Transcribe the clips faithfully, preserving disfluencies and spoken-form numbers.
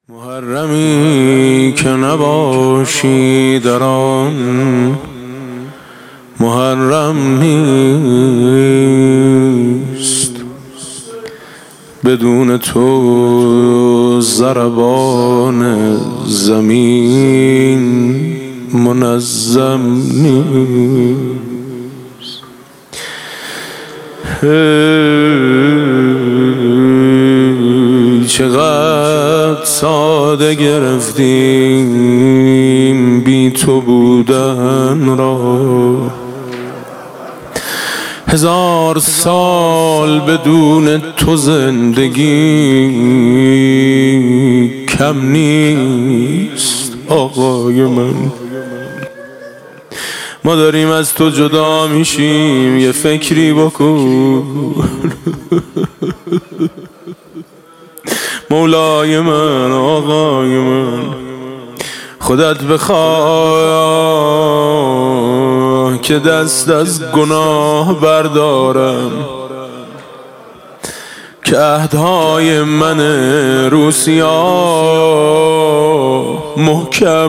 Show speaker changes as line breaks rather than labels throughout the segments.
محرمی که نباشی در آن محرم نیست، بدون تو ضربان زمین منظم نیست. چقدر ساده گرفتیم بی تو بودن را، هزار سال بدون تو زندگی کم نیست. آقای من، ما داریم از تو جدا میشیم، یه فکری بکن. مولای من، آقای من، خودت بخواه که دست از گناه بردارم، که عهدهای من روسیا محکم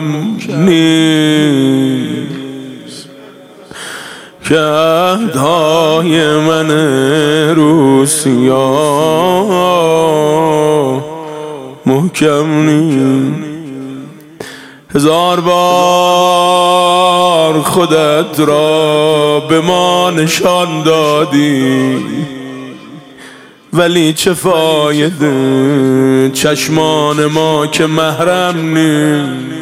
نیست، که عهدهای من روسیا محکم نیست. هزار بار خودت را به ما نشان دادی، ولی چه فایده چشمان ما که محرم نیست.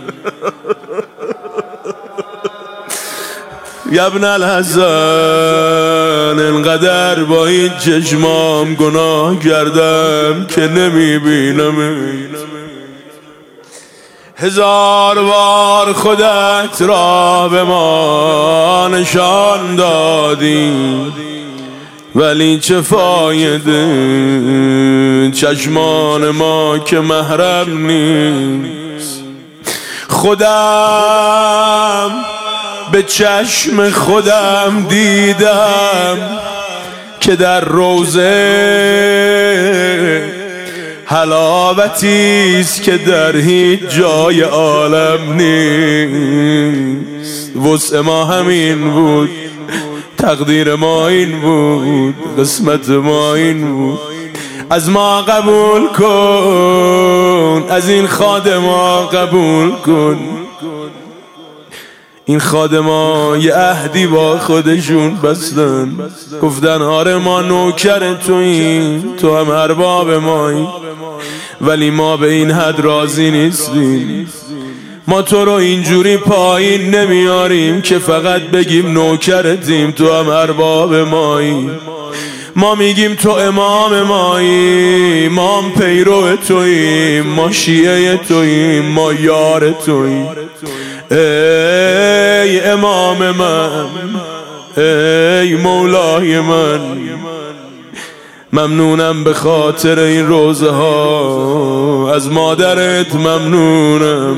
یا ابن الحسن، انقدر با این چشمام گناه کردم که نمیبینم. هزار بار خودت را به ما نشان دادی، ولی چه فایده چشمان ما که محرم نیست. خودم به چشم خودم دیدم که در روضه حلاوتیست که در هیچ جای عالم نیست. وسع ما همین بود، تقدیر ما این بود، قسمت ما این بود. از ما قبول کن، از این خادما قبول کن. این خادما یه عهدی با خودشون بستن، گفتن آره ما نوکر توییم، تو هم ارباب مایی، ولی ما به این حد راضی نیستیم. ما تو رو اینجوری پایین نمیاریم که فقط بگیم نوکرتیم، تو هم ارباب مایی. ما میگیم تو امام مایی، ما هم پیرو توییم، ما شیعه توییم، ما یار توییم. ای امام من، ای مولای من، ممنونم به خاطر این روزه ها، از مادرت ممنونم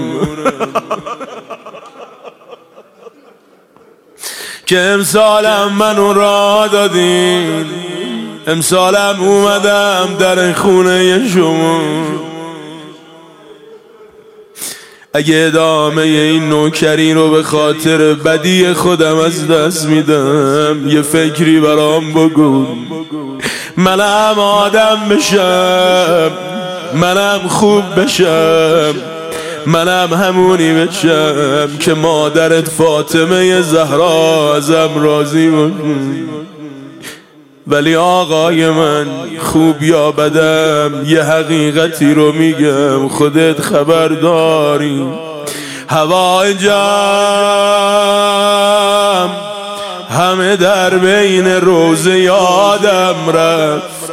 که امسالم منو را دادین، امسالم اومدم در خونه شما. اگه ادامه این نوکری رو به خاطر بدی خودم از دست میدم، یه فکری برام بگو. منم آدم بشم، منم خوب بشم، منم همونی بشم که مادرت فاطمه زهرا ازم راضی باشه. ولی آقای من، خوب یا بدم، یه حقیقتی رو میگم، خودت خبر داری. هوای جم همه در بین روزه یادم رفت،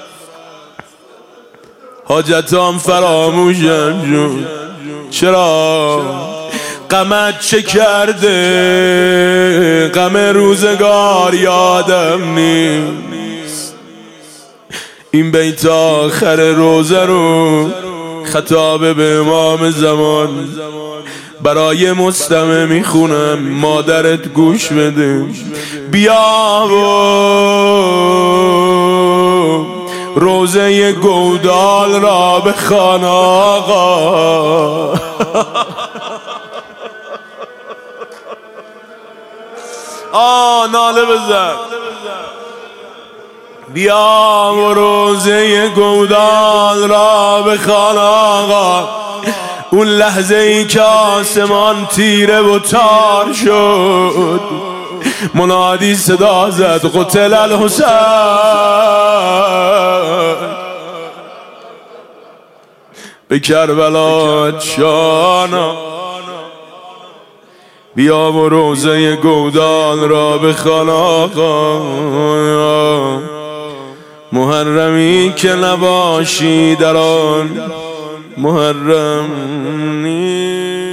حاجتام فراموشم جون. چرا؟ غمت چه کرده؟ غم روزگار یادم نیست. این بیت آخر روزه رو خطاب به امام زمان برای مستمع میخونم، مادرت گوش بده. بیا و روزه گودال را بخوان آقا. آه ناله بزن. بیا و روزه گودال را بخوان آقا. اون لحظه ای که آسمان تیره و تار شد، منادی صدا زد قتل الحسین. به کربلا جانا بیا و روزه گودال را بخوان آقا. محرمی که نباشی در آن محرم نیست.